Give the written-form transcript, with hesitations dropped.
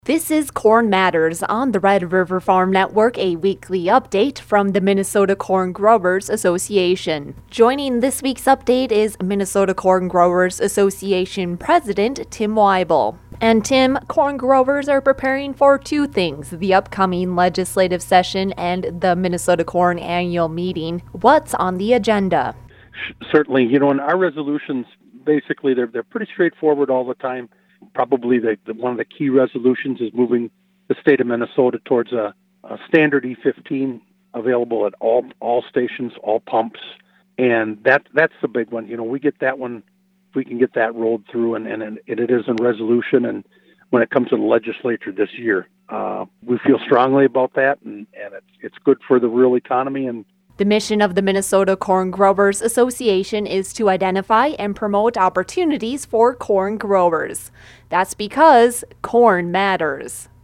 This is Corn Matters on the Red River Farm Network, a weekly update from the Minnesota Corn Growers Association. Joining this week's update is Minnesota Corn Growers Association President Tim Weibel. And Tim, corn growers are preparing for two things: the upcoming legislative session and the Minnesota Corn Annual Meeting. What's on the agenda? Certainly, in our resolutions, basically they're pretty straightforward all the time. Probably one of the key resolutions is moving the state of Minnesota towards a standard E15 available at all stations, all pumps, and that's the big one. We get that one. If we can get that rolled through, and it is in resolution, and when it comes to the legislature this year, we feel strongly about that, and it's good for the rural economy. And the mission of the Minnesota Corn Growers Association is to identify and promote opportunities for corn growers. That's because corn matters.